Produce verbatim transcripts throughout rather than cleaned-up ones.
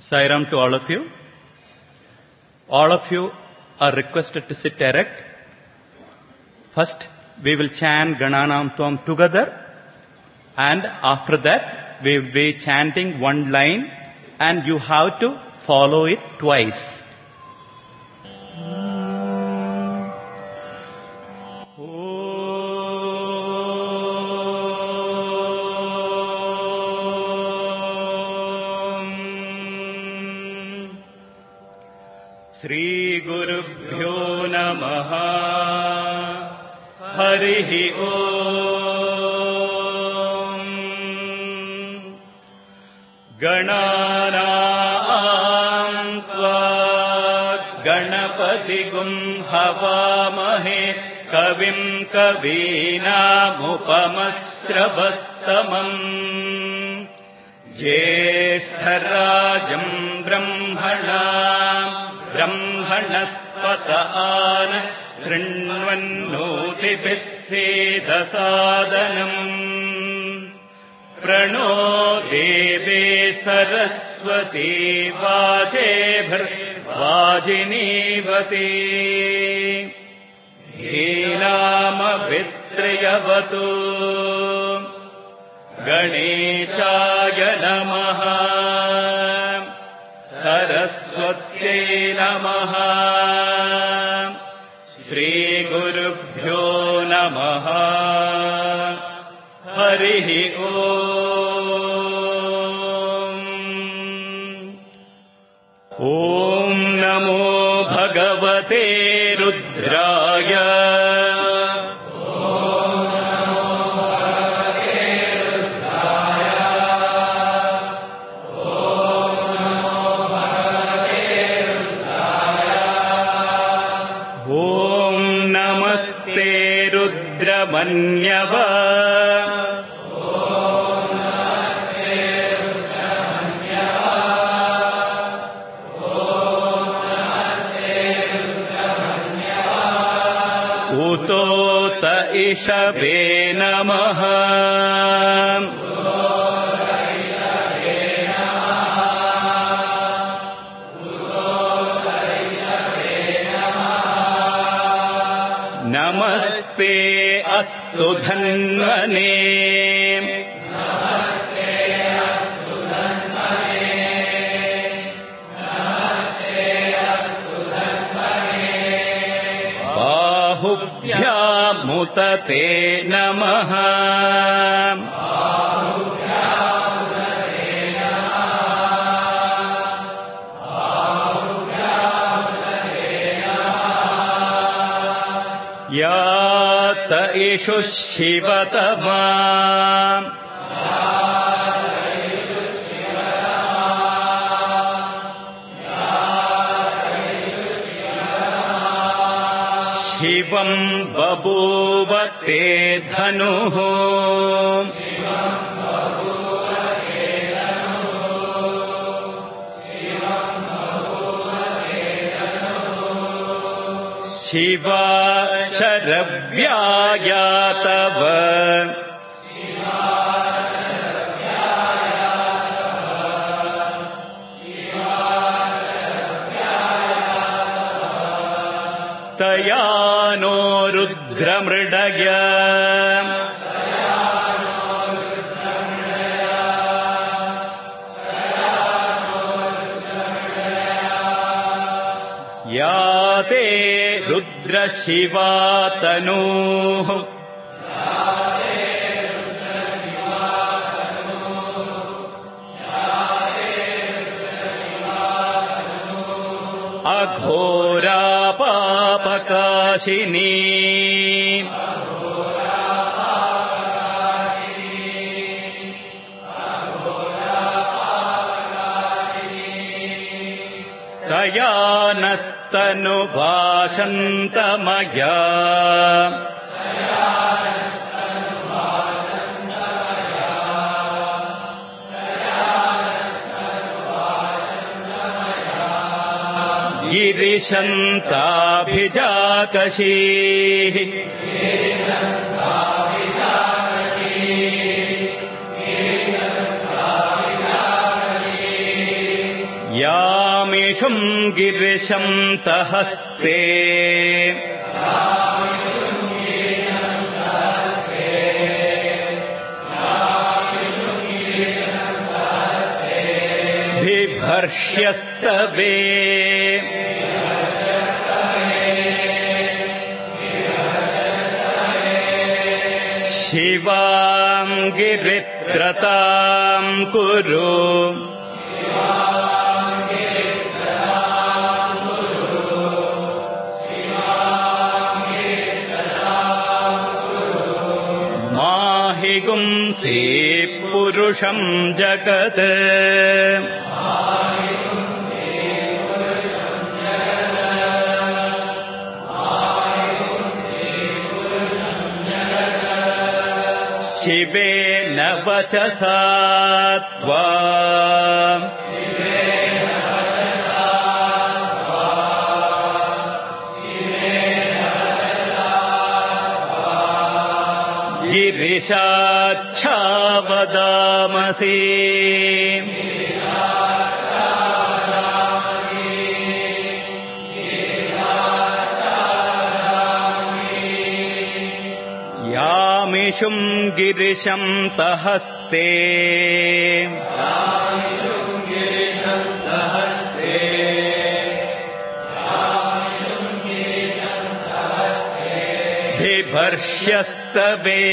Sairam to all of you. All of you are requested to sit erect. First, we will chant Gananam Tvam together, and after that, we will be chanting one line, and you have to follow it twice. Shri Gurubhyo Namaha Harihi Om Gananam Tva Ganapatigum Havamahe Kavim Kavinam Upamasravastamam Jeshtarajam Brahmanam ब्रह्मणस्पतान शृण्वन्नोतिभिः सेदसादनम् प्रणो देवे सरस्वती वाजेभिर्वाजिनीवती धीनामभित्रयवतु गणेशाय नमः सरस्वत्यै नमः श्रीगुरुभ्यो नमः हरिः ओम् ॐ नमो भगवते रुद्राय मन्यव उतोत इषवे नमः नमस्ते अस्तु धन्वने नमस्ते अस्तु धन्वने नमस्ते अस्तु धन्वने बाहुभ्यामुतते नमः यात इषु शिवतमा शिवं बभूव ते धनुः शिवा शरव्याया तव तया नो रुद्रमृडय या ते रुद्रशिवा तनूः अघोरा पापकाशिनी तया नस्तनुभाषन्तमया गिरिशन्ताभिजाकशीः यामिषुम् गिरिशम् तहस्ते बिभर्ष्यस्तवे शिवाम् गिरित्रताम् कुरु माहि गुंसि पुरुषम् जगत् शिवेन वचसा त्वा गिरिशाच्छावदामसि यामिषुम् गिरिशम् तहस्ते बिभर्ष्यस्तवे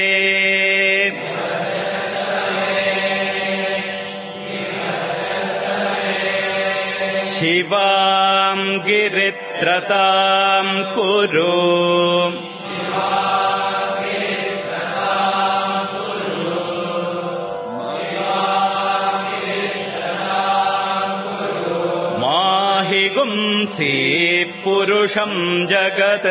शिवाम् गिरित्रताम् कुरु माहि गुंसि पुरुषम् जगत्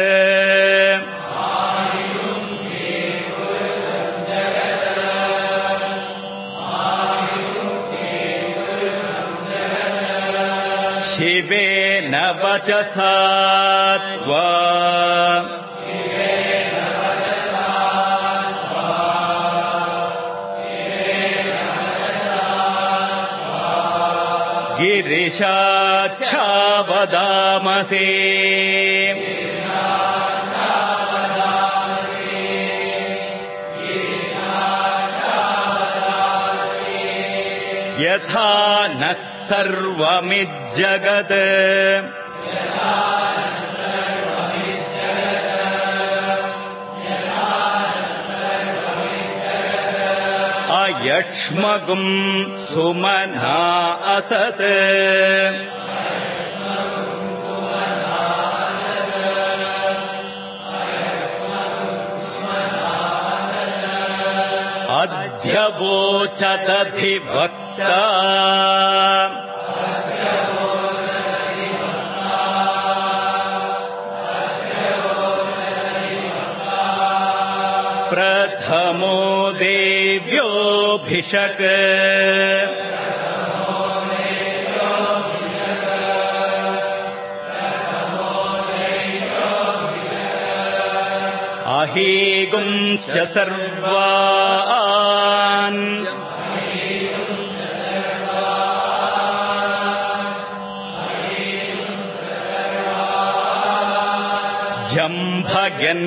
शिवेन वचसा त्वा गिरिशाच्छावदामसि यथा नः सर्वमिज्जगत् अयक्ष्मगुम् सुमना असत् अध्यवोचदधिवक्ता प्रथमो देव्योऽभिषक् अहीगुंश्च सर्वान् जम्भयन्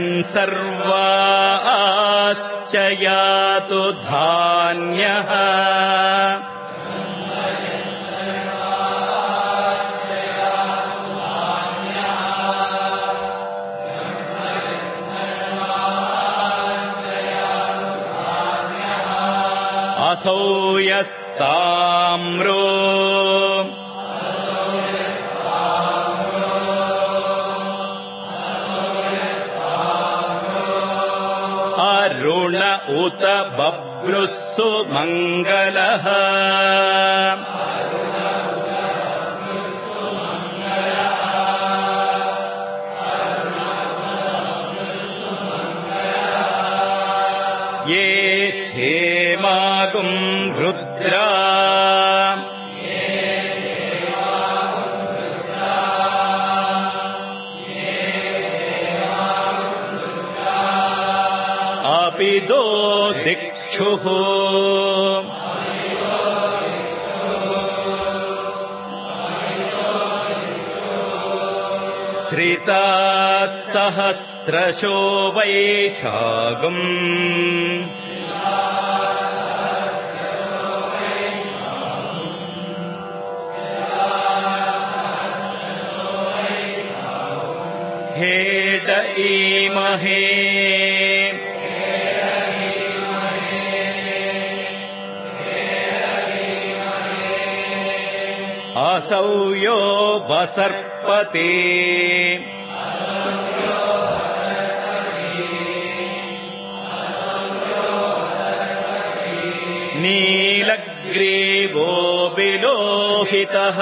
सर्वाश्च यातु धान्यः असौ यस्ताम्रो अरुण उत बभ्रुस्सु मङ्गलः ये क्षेमागुम् रुद्रा अपिदो दिक्षुः श्रिता सहस्रशो वैशागम् हेड ईमहे असौ यो वसर्पते नीलग्रीवो विलोहितः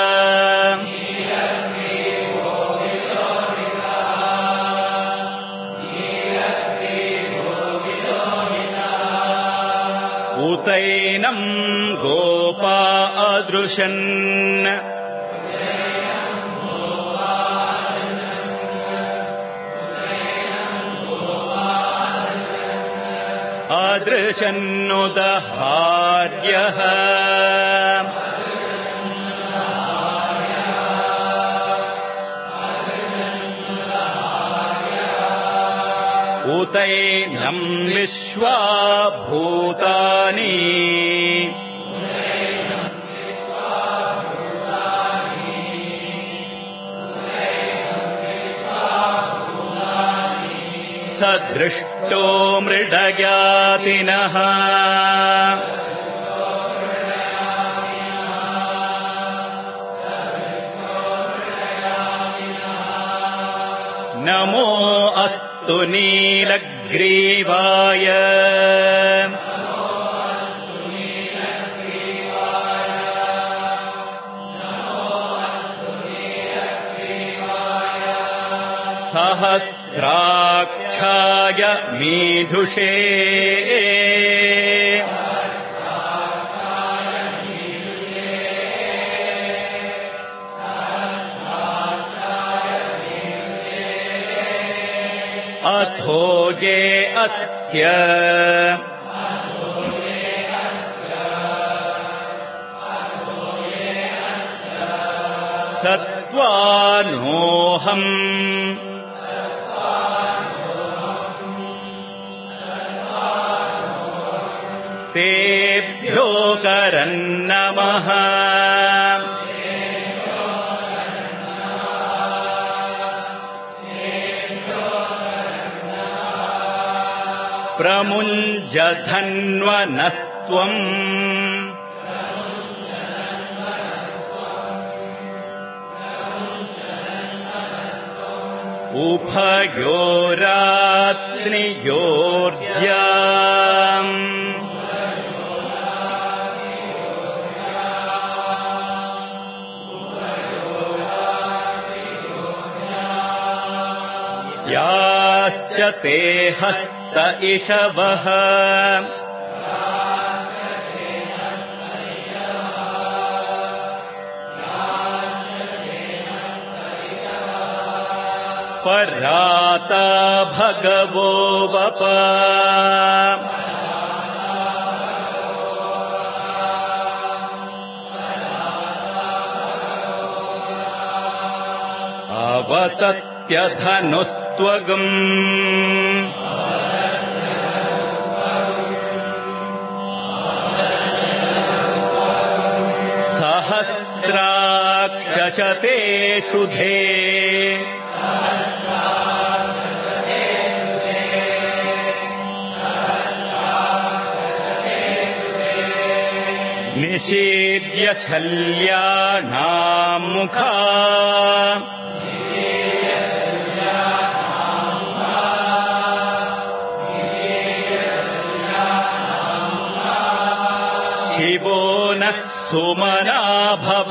उतैनं गोपा अदृशन् अदृशन्नुदहार्यः उतैनं विश्वा भूतानि सदृष्टो मृडयातिनः नमो अस्तु नीलग्रीवाय सहस्राक्षाय मीधुषे अथोजे अस्य सत्त्वानोऽहम् तेभ्यो करन्नमः प्रमुञ्जधन्वनस्त्वम् उभयोरात्रियोर्ज्याम् याश्च ते हस्त इषवः पराता भगवो वप अवतत्यधनुस्त्वगम् सहस्राक्षशते शुधे निषेद्य शल्यानां मुखा शिवो नः सुमना भव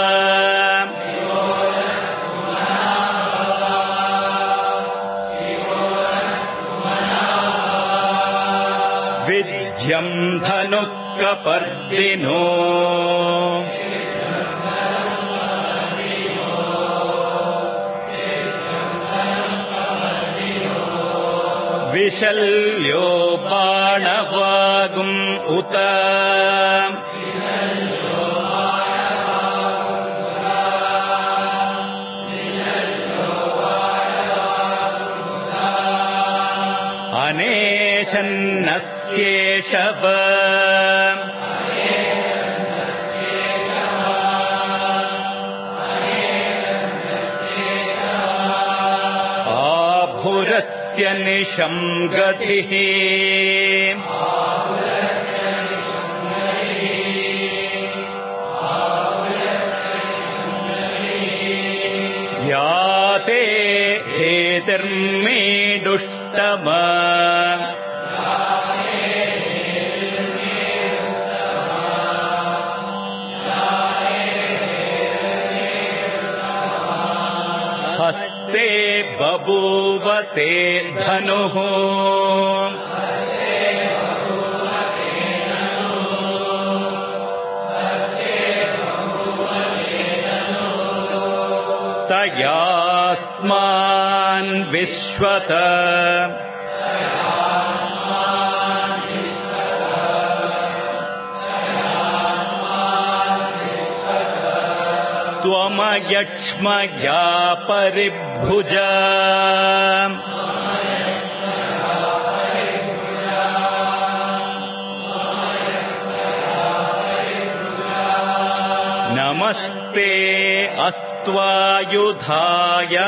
विज्यं धनुः कपर्दिनो विशल्यो बाणवागुम् उत अनेशन्नस्येषव आभुरस्य निशं गतिः याते हेतिर्मेडुष्टम हस्ते बभूव ते धनुः तयास्मान् विश्वत त्वमयक्ष्मया परिभुज नमस्ते अस्त्वायुधाय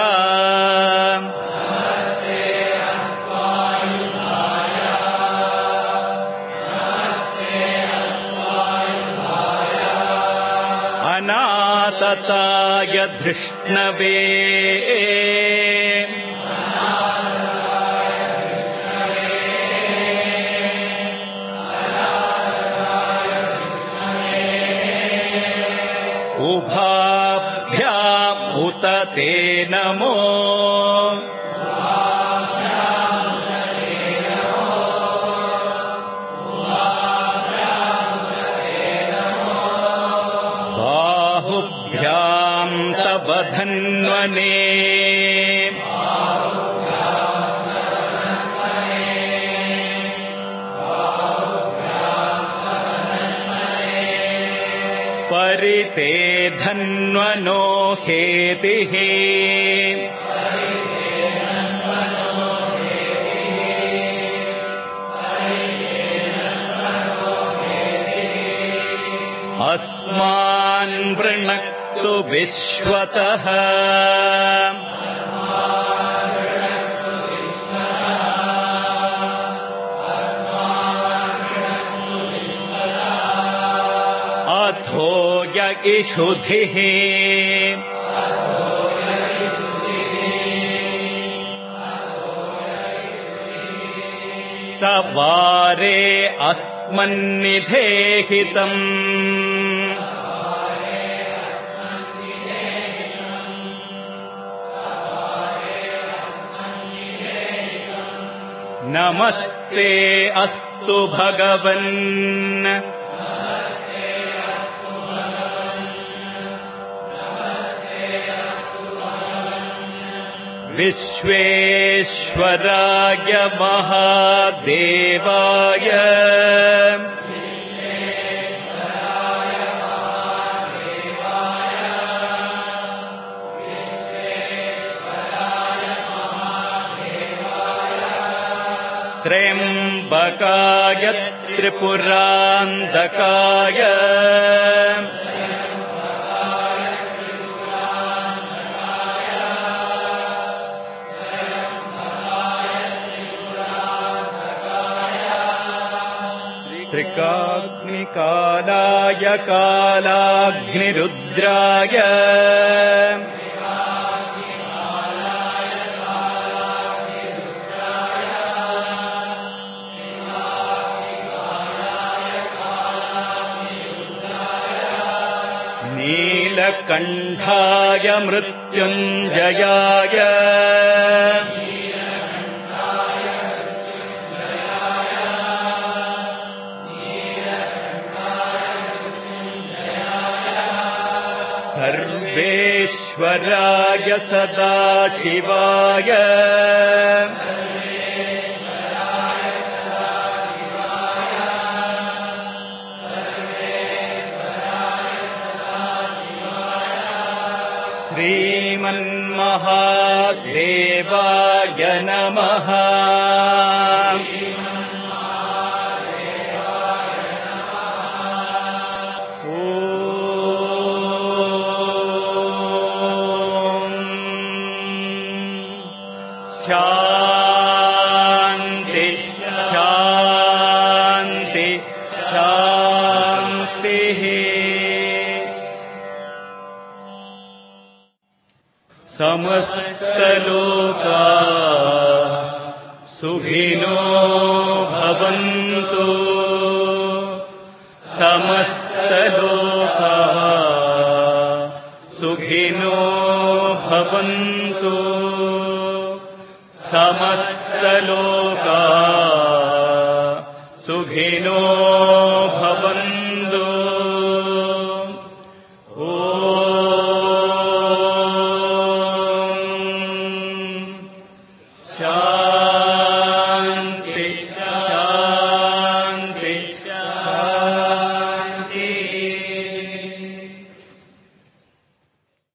अनातताय धृष्णवे उभाभ्याम् उत ते नमो बाहुभ्याम् तव धन्वने परिते धन्वनो हेतिः अस्मान् वृणक्तु विश्वतः अथो य इषुधिः तवारे अस्मन्निधेहितम् नमस्ते अस्तु भगवन् विश्वेश्वराय महादेवाय त्र्यम्बकाय त्रिपुरान्तकाय त्रिकाग्निकालाय कालाग्निरुद्राय नीलकण्ठाय मृत्युञ्जयाय सर्वेश्वराय सदाशिवाय श्रीमन्महादेवाय नमः। ಶಾಂತಿ ಶಾಂತಿ ಶಾಂತಿ. ಸಮಸ್ತಲೋಕಾ ಸುಖಿನೋ ಭವಂತು. ಸಮಸ್ತಲೋಕಾ ಸುಖಿನೋ ಭವಂತು. ಸಮಸ್ತಲೋಕಾ ಸುಖಿನೋ